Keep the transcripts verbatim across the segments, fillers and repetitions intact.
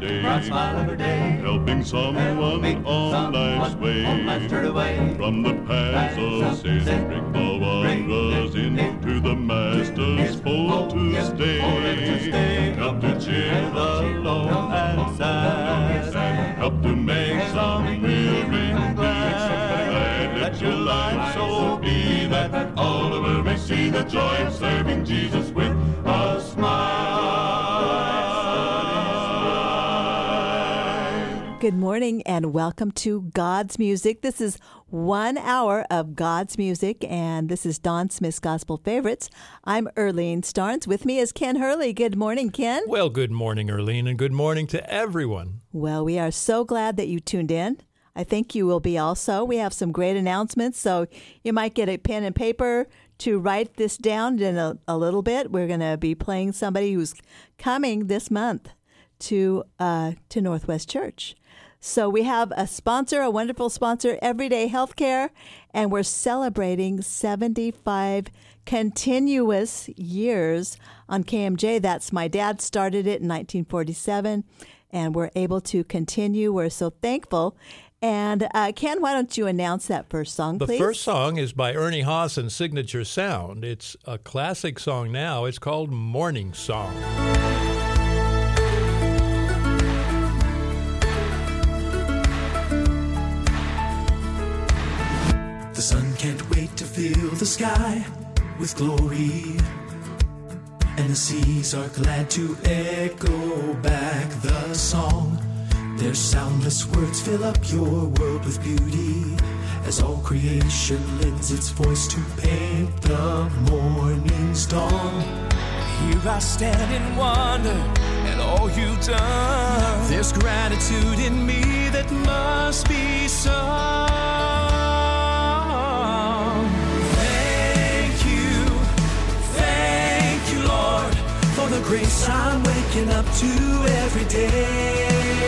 day. Bright smile every day. Helping someone on life's way. From the paths of sin, bring the wanderers into the Master's fold to stay. Help to cheer the lone and sad. Help to make some weary glad. Let your life so be that all of us may see the joy of serving Jesus with a smile. Good morning and welcome to God's Music. This is one hour of God's Music, and this is Don Smith's Gospel Favorites. I'm Earlene Starnes. With me is Ken Hurley. Good morning, Ken. Well, good morning, Earlene, and good morning to everyone. Well, we are so glad that you tuned in. I think you will be also. We have some great announcements, so you might get a pen and paper to write this down in a, a little bit. We're going to be playing somebody who's coming this month to uh, to Northwest Church. So we have a sponsor, a wonderful sponsor, Everyday Healthcare, and we're celebrating seventy-five continuous years on K M J. That's my dad started it in nineteen forty-seven, and we're able to continue. We're so thankful. And uh, Ken, why don't you announce that first song, the please? The first song is by Ernie Haas and Signature Sound. It's a classic song now. It's called Morning Song. The sun can't wait to fill the sky with glory, and the seas are glad to echo back the song. Their soundless words fill up your world with beauty, as all creation lends its voice to paint the morning's dawn. Here I stand in wonder at all you've done. There's gratitude in me that must be sung. Thank you, thank you, Lord, for the grace I'm waking up to every day.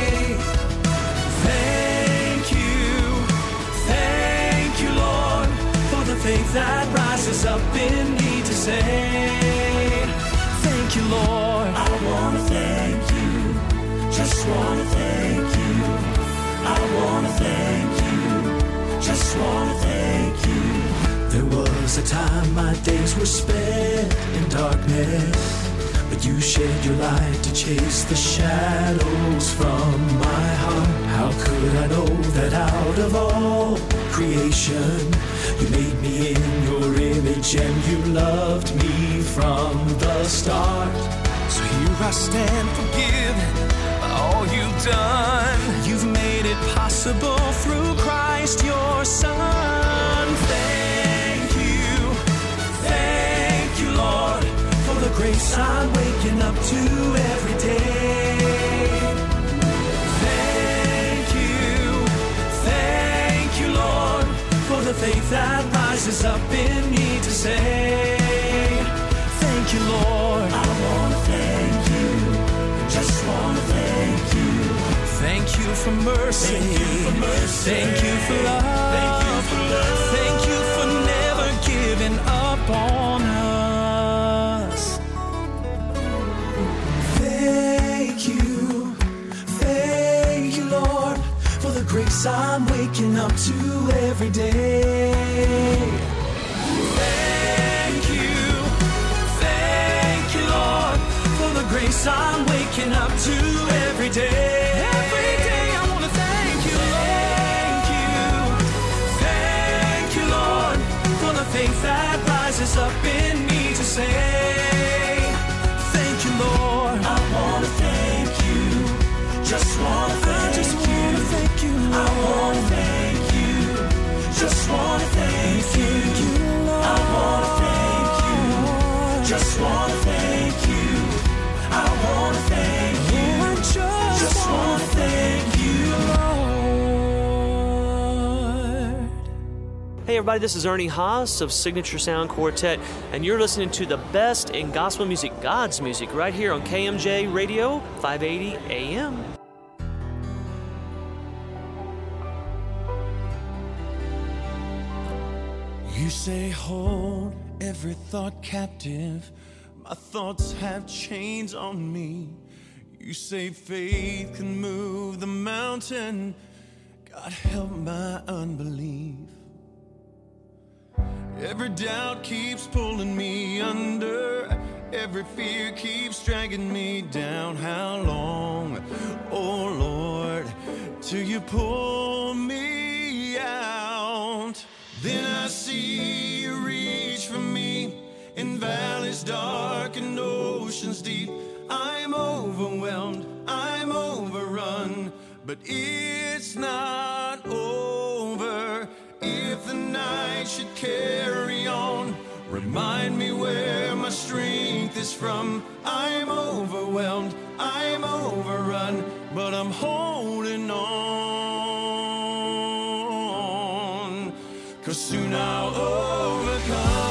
Thank you, thank you, Lord, for the faith that rises up in me to say, thank you, Lord. I want to thank you, just want to thank you. I want to thank you, just want to thank you. There was a time my days were spent in darkness, but you shed your light to chase the shadows from my heart. How could I know that out of all creation you made me in your image and you loved me from the start? So here I stand forgiven by all you've done. You've made it possible through Christ your Son. Thank you, thank you, Lord, for the grace I'm waking up to every day. Thank you, thank you, Lord, for the faith that rises up in me to say, thank you, Lord. I want to thank you, just want to thank you. Thank you for mercy. Thank you for mercy. Thank you for love. Thank you for love. Thank you for never giving up on us. Thank you, thank you, Lord, for the grace I'm waking up to every day. Thank you, thank you, Lord, for the grace I'm waking up to every day. Every day I want to thank you, Thank you, thank you, Lord, for the faith that rises up in me to say, thank you, Lord. I want to thank you, just want to thank I just you. want to thank you, Lord. I want to thank you, just want to thank you. I want to thank you, just want to thank you. I want to thank you, I just, just want to thank you, Lord. Hey everybody, this is Ernie Haas of Signature Sound Quartet, and you're listening to the best in gospel music, God's music, right here on K M J Radio, five eighty A M. You say hold every thought captive. My thoughts have chains on me. You say faith can move the mountain. God, help my unbelief. Every doubt keeps pulling me under. Every fear keeps dragging me down. How long, oh Lord, till you pull me out? Then I see you reach for me in valleys dark and oceans deep. I'm overwhelmed, I'm overrun, but it's not over. If the night should carry on, remind me where my strength is from. I'm overwhelmed, I'm overrun, but I'm holding on, 'cause soon I'll overcome.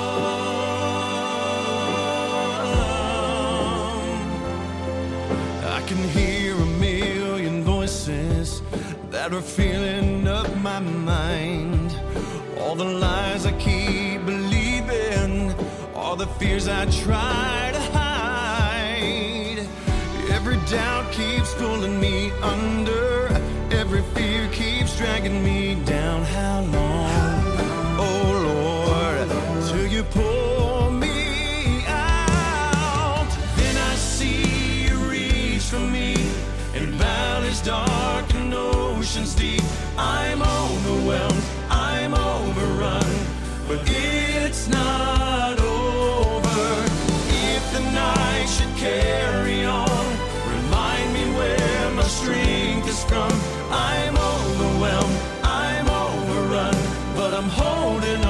I can hear a million voices that are filling up my mind. All the lies I keep believing, all the fears I try to hide. Every doubt keeps pulling me under. Every fear keeps dragging me down. How long, oh Lord, till you pull me out? Then I see you reach for me in valleys dark and oceans deep. I'm overwhelmed, I'm overrun, but it's not over. If the night should carry on, remind me where my strength is from. I'm overwhelmed, I'm overrun, but I'm holding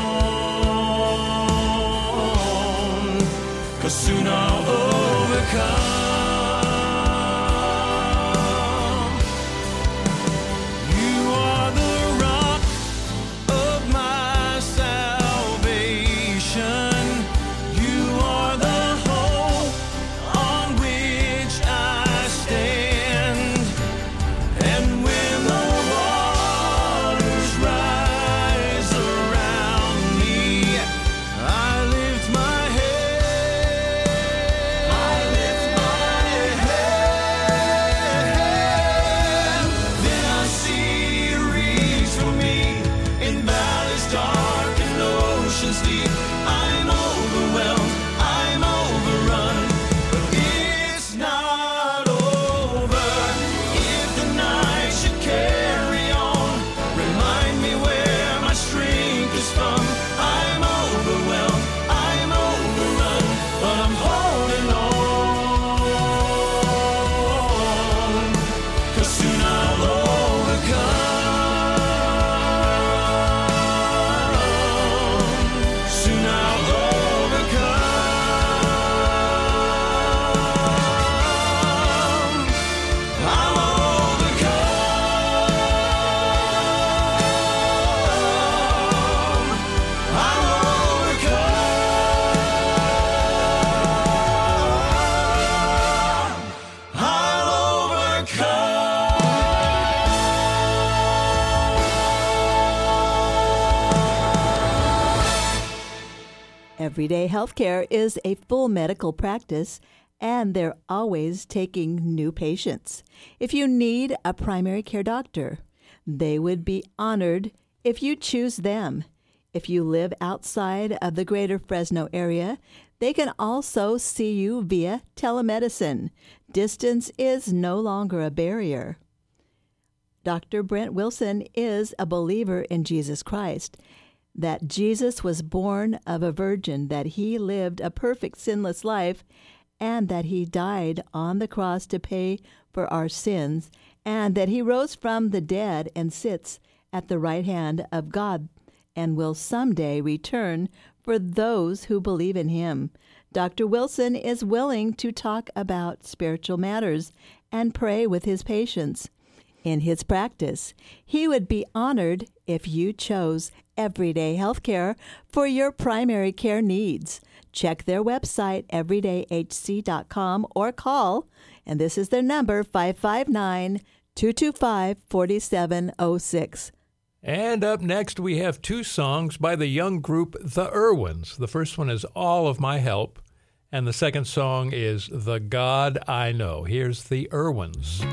on, 'cause soon I'll overcome. Everyday Healthcare is a full medical practice, and they're always taking new patients. If you need a primary care doctor, they would be honored if you choose them. If you live outside of the greater Fresno area, they can also see you via telemedicine. Distance is no longer a barrier. Doctor Brent Wilson is a believer in Jesus Christ, that Jesus was born of a virgin, that he lived a perfect sinless life, and that he died on the cross to pay for our sins, and that he rose from the dead and sits at the right hand of God and will someday return for those who believe in him. Doctor Wilson is willing to talk about spiritual matters and pray with his patients. In his practice, he would be honored if you chose Everyday Healthcare for your primary care needs. Check their website, everyday h c dot com, or call, and this is their number, five five nine, two two five, four seven zero six. And up next, we have two songs by the young group The Irwins. The first one is All of My Help, And the second song is The God I Know. Here's the Irwins.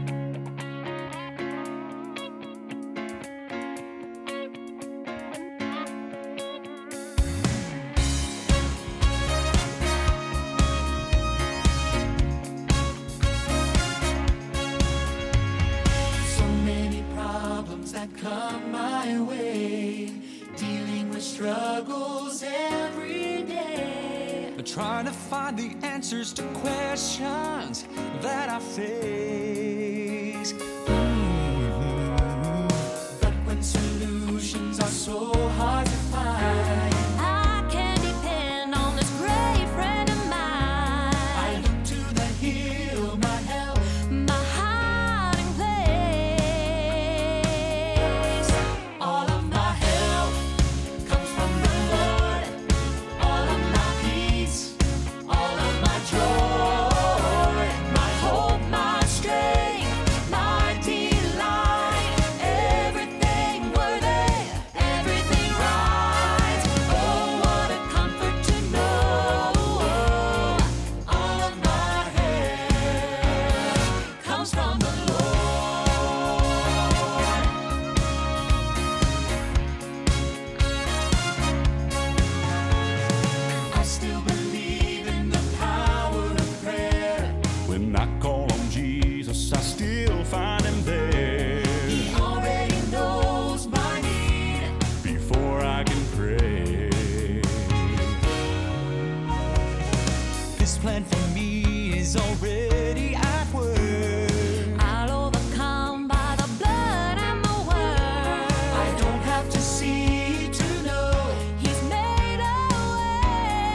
So many problems that come my way, dealing with struggles every day. Trying to find the answers to questions that I face. Mm-hmm. But when solutions are so hard to find, I can depend on this great friend of mine. I look to the hill, my help, my hiding place. all of my help comes from the Lord. All of my peace, all of my joy, my hope, my strength, my delight, everything worthy, everything right. Oh, what a comfort to know all of my help comes from the Lord. I still believe in the power of prayer. When I call on Jesus, I still find him there. He already knows my need. Before I can pray, His plan for me is already at work. I'll overcome by the blood and the word. I don't have to see to know. He's made a way.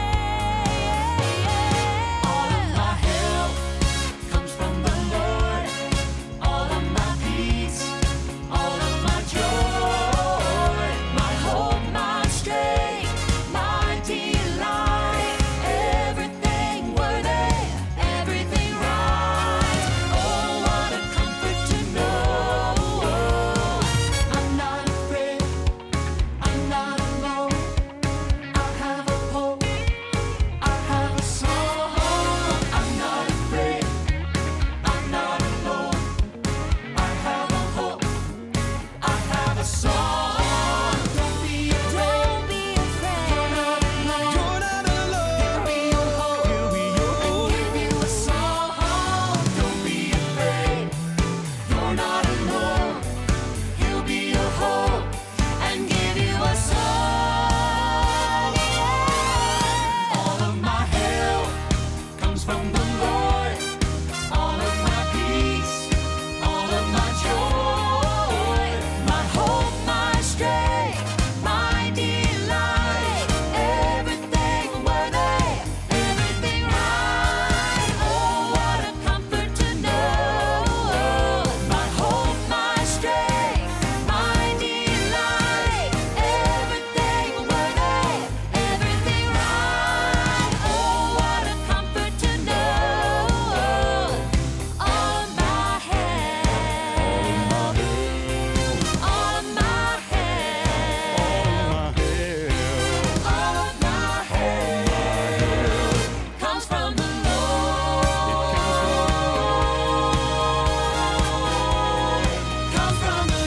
All of my help comes from the Lord. All of my peace, all of my joy, my hope, my strength, my delight, everything worthy, everything right. Oh, what a comfort to know I'm not afraid, I'm not alone. I have a hope, I have a song. I'm not afraid, I'm not alone. I have a hope, I have a song. Don't be afraid, Don't be afraid. you're not alone. You're not alone. He'll be your hope, He'll be your and hope. give you a song. Don't be afraid, you're not alone. He'll be your hope and give you a song. All of my help comes from the Lord. All of my peace, all of my joy, my hope, my strength, my delight, everything worthy, everything right. Oh, what a comfort to know. My hope, my strength, my delight, everything worthy, everything right. Oh, what a comfort to know. All of my help, all of my help, all of my help comes from the Lord. Comes from the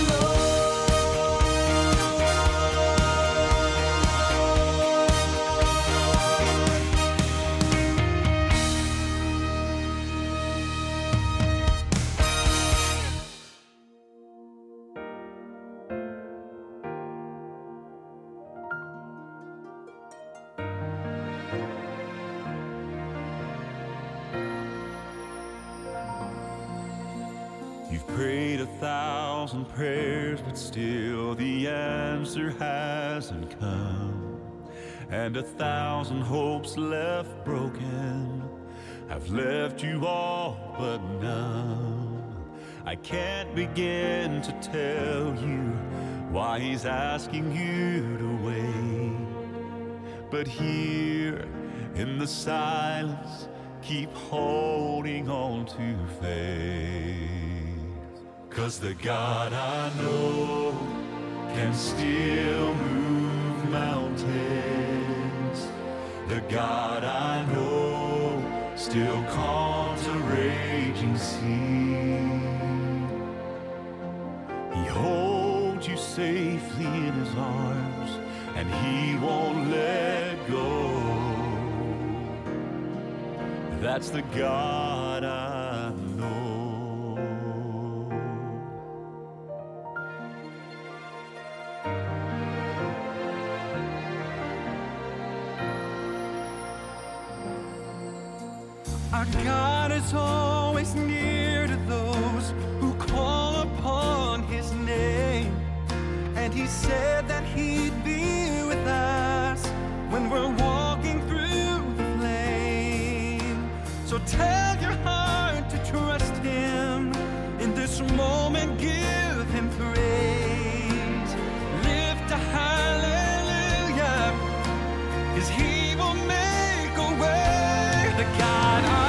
you've prayed a thousand prayers, but still the answer hasn't come. And a thousand hopes left broken have left you all but none. I can't begin to tell you why he's asking you to wait. But here in the silence, keep holding on to faith. 'Cause the God I know can still move mountains. The God I know still calms a raging sea. He holds you safely in his arms, and he won't let go. That's the God I know. Our God is always near to those who call upon his name. And he said that he'd be with us when we're walking through the flame. So tell your heart to trust him. In this moment, give him praise. Lift a hallelujah, 'cause he will make a way. The God I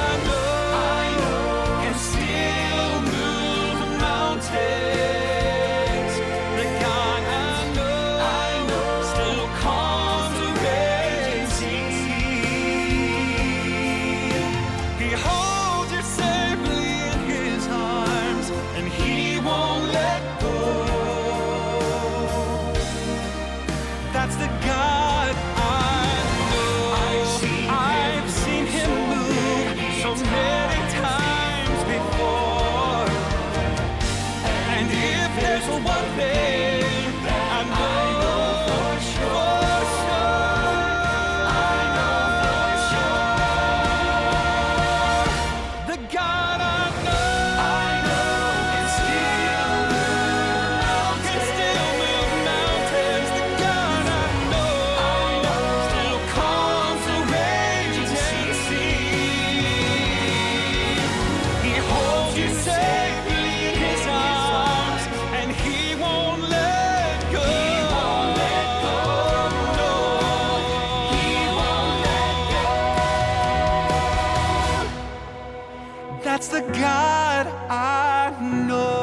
That's the God I know.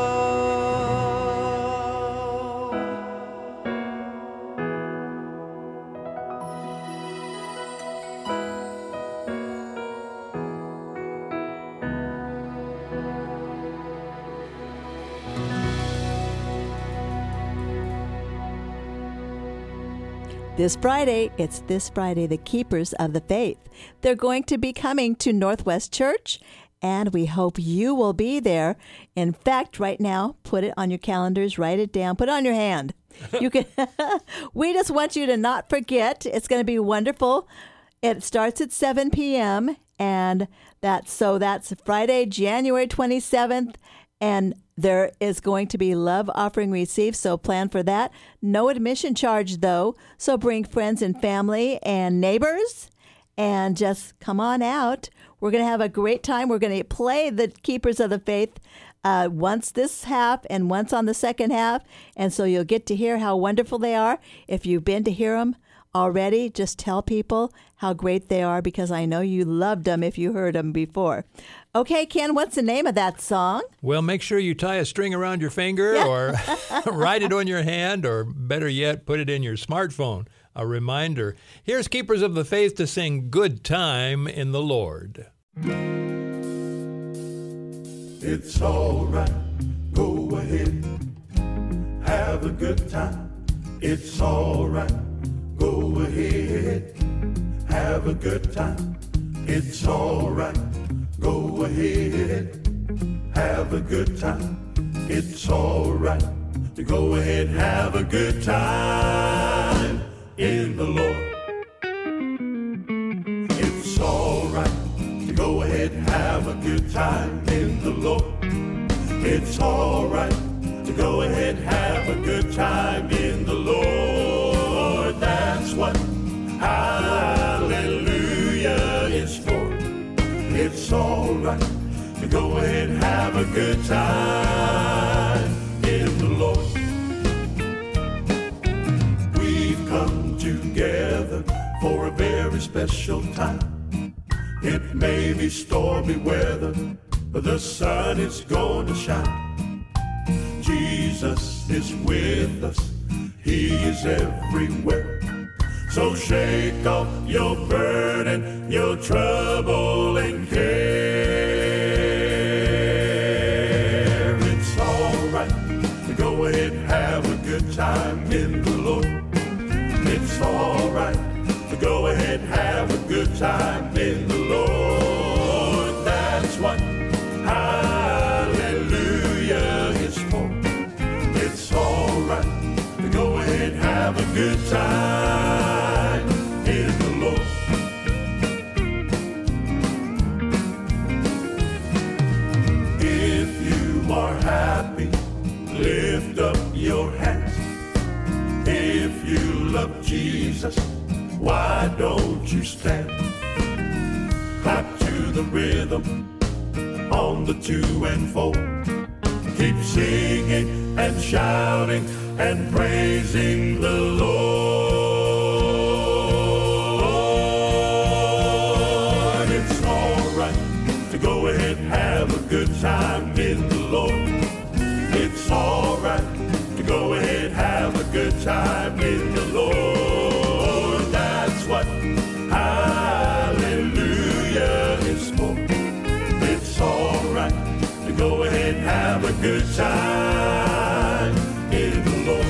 This Friday, it's this Friday, the Keepers of the Faith. They're going to be coming to Northwest Church, and we hope you will be there. In fact, right now, put it on your calendars, write it down, put it on your hand. You can. We just want you to not forget. It's going to be wonderful. It starts at seven p.m. and that's so that's Friday, January twenty-seventh, and there is going to be love offering received, so plan for that. No admission charge, though, so bring friends and family and neighbors and just come on out. We're going to have a great time. We're going to play the Keepers of the Faith uh, once this half and once on the second half, and so you'll get to hear how wonderful they are. If you've been to hear them already, just tell people how great they are, because I know you loved them if you heard them before. Okay, Ken, what's the name of that song? Well, make sure you tie a string around your finger or write it on your hand, or better yet, put it in your smartphone. A reminder. Here's Keepers of the Faith to sing Good Time in the Lord. It's all right, go ahead, have a good time. It's all right, go ahead, have a good time. It's all right, go ahead, have a good time. It's all right to go ahead, have a good time in the Lord. It's all right to go ahead and have a good time in the Lord. It's all right to go ahead and have a good time in the Lord. That's what hallelujah is for. It's all right to go ahead and have a good time in the Lord. We've come together for a very special time. It may be stormy weather, but the sun is going to shine. Jesus is with us, He is everywhere. So shake off your burden, your trouble and care. It's all right to go ahead and have a good time in the Lord. It's all right to go ahead and have a good time in the Lord. That's what hallelujah is for. It's all right to go ahead and have a good time in the Lord. If you are happy, lift up your hands. If you love Jesus, why don't you stand? Clap to the rhythm on the two and four. Keep singing and shouting and praising the Lord. It's all right to go ahead and have a good time in the Lord. It's all right to go ahead and have a good time in the Lord. That's what hallelujah is for. It's all right to go ahead and have a good time in the Lord.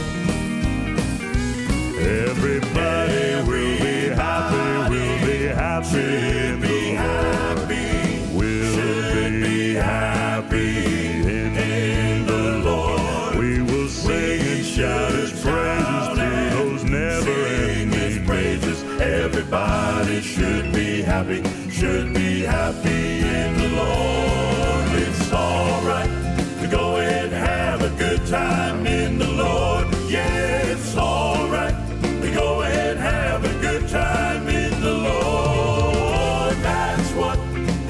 Everybody will be happy, will be happy, should be happy, will be happy in, in the Lord. We will sing and shout His praises through those never-ending praises. Everybody should be happy, should be happy in the Lord. It's all right to go ahead and have a good time in the Lord. Yeah, it's all right to go ahead and have a good time in the Lord. That's what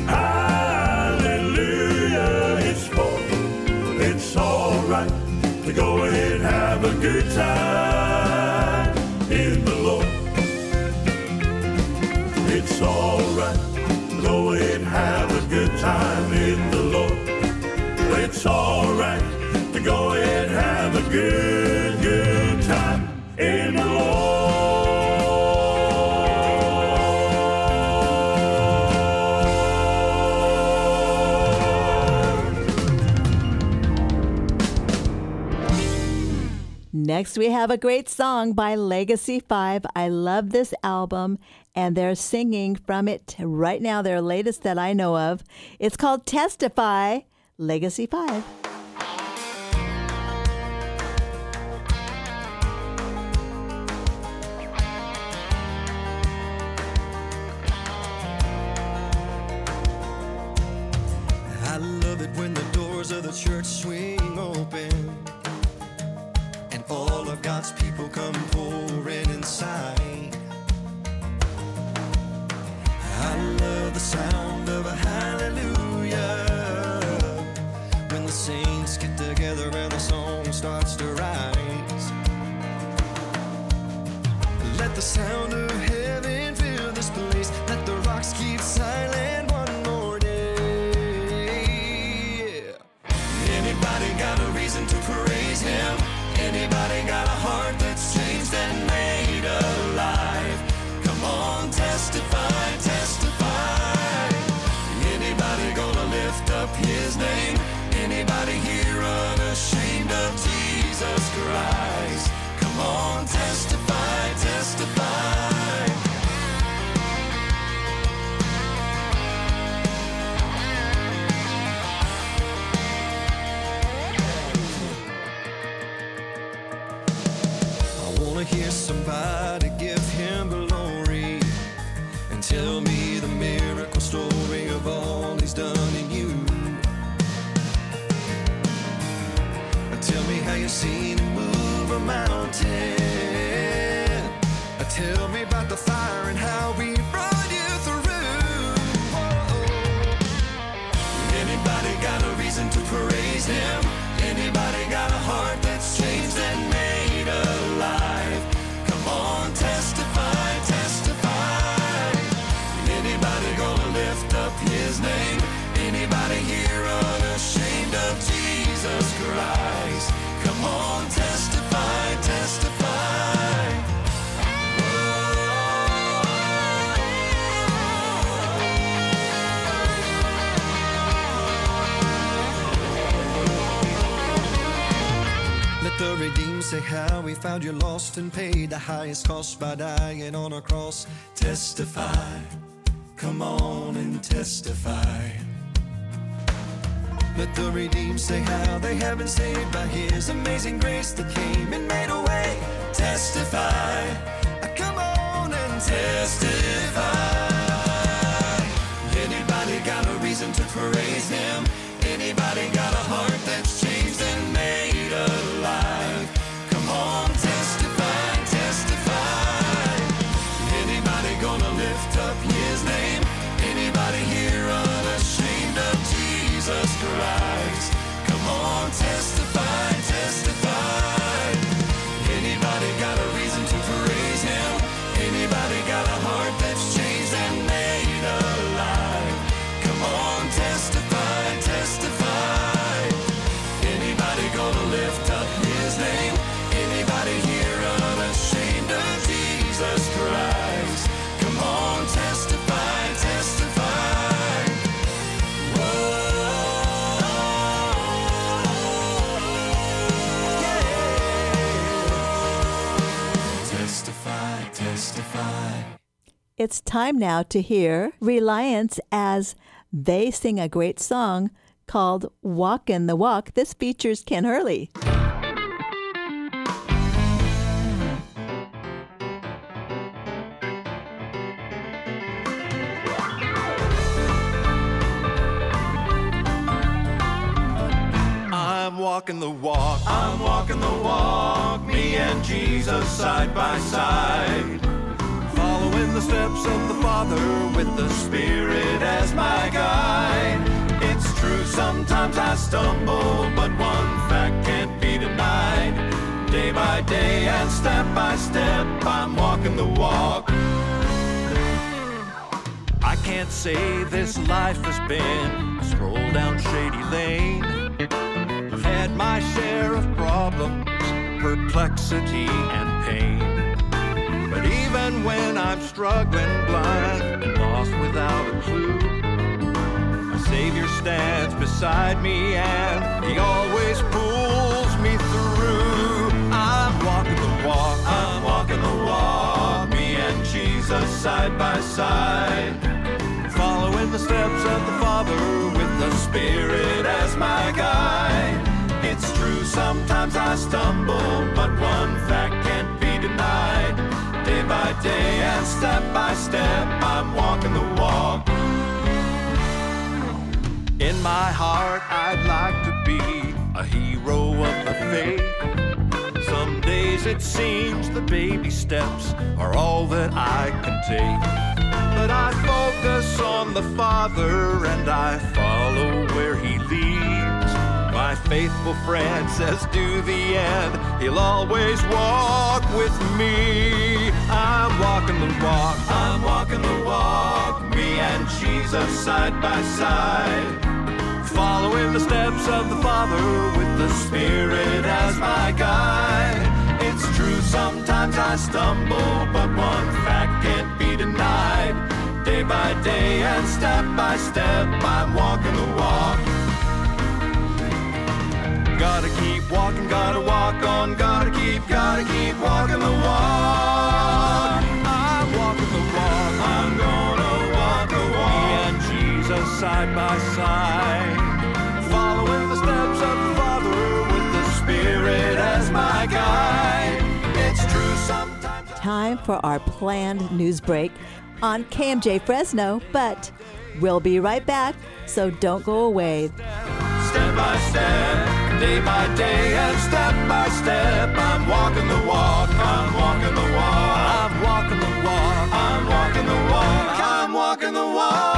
hallelujah is for. It's all right to go ahead and have a good time in the Lord. It's all right to go ahead and have a good time in the Lord. It's all right to go ahead and have a good, good time in the Lord. Next, we have a great song by Legacy Five. I love this album, and they're singing from it right now, their latest that I know of. It's called Testify, Legacy Five. I love it when the doors of the church swing open and all of God's people come pouring inside. I love the sound of a hallelujah when the saints get together and the song starts to rise. Let the sound of heaven fill this place. Let the rocks keep silent one more day. Anybody got a reason to praise Him? Anybody got a heart that's changed and made alive? Come on, testify, testify. Anybody gonna lift up His name? Anybody here unashamed of Jesus Christ? Come on, testify, testify. Hear somebody give Him glory and tell me the miracle story of all He's done in you. Tell me how you've seen Him move a mountain. Tell me about the fire and how He brought you through. Anybody got a reason to praise Him? Anybody got a heart that's changed and made alive? Come on, testify, testify. Anybody gonna lift up His name? Anybody here unashamed of Jesus Christ? Come on, testify, testify. Oh. say how he found you lost and paid the highest cost by dying on a cross. Testify, come on and testify. Let the redeemed say how they have been saved by his amazing grace that came and made a way. Testify, come on and testify. Anybody got a reason to praise him? Anybody got a heart that's changed and made alive? Come on, testify, testify. Anybody gonna lift up his name? Anybody here unashamed of Jesus Christ? Come on, testify, testify. Anybody got a reason to praise him? Anybody got a heart that's changed and made alive? Come on, testify, testify. Anybody gonna lift up his name? Anybody here unashamed of Jesus Christ? Come on, testify, testify. Whoa, yeah. Testify, testify. It's time now to hear Reliance as they sing a great song called Walkin' the Walk. This features Ken Hurley. I'm walking the walk, I'm walking the walk, me and Jesus side by side. Following the steps of the Father with the Spirit as my guide. It's true, sometimes I stumble, but one fact can't be denied. Day by day and step by step, I'm walking the walk. I can't say this life has been a stroll down shady lane. I've had my share of problems, perplexity and pain. But even when I'm struggling blind and lost without a clue, my Savior stands beside me and he always pulls me through. I'm walking the walk, I'm walking the walk, me and Jesus side by side. Following the steps of the Father with the Spirit as my guide. It's true, sometimes I stumble, but one fact can't be denied. Day by day and step by step, I'm walking the walk. In my heart, I'd like to be a hero of the faith. Some days it seems the baby steps are all that I can take. But I focus on the Father and I follow where he leads. My faithful friend says to the end, he'll always walk with me. I'm walking the walk, I'm walking the walk, me and Jesus side by side. Following the steps of the Father with the Spirit as my guide. It's true, sometimes I stumble, but one fact can't be denied. Day by day and step by step, I'm walking the walk. Gotta keep walking, gotta walk on, gotta keep, gotta keep walking the walk. I'm walking the walk, I'm gonna walk the walk. Me and Jesus side by side, following the steps of the Father with the Spirit as my guide. It's true sometimes. Time for our planned news break on K M J Fresno, but we'll be right back, so don't go away. Step by step, day by day, and step by step, I'm walking the walk, I'm walking the walk, I'm walking the walk, I'm walking the walk, I'm walking the walk.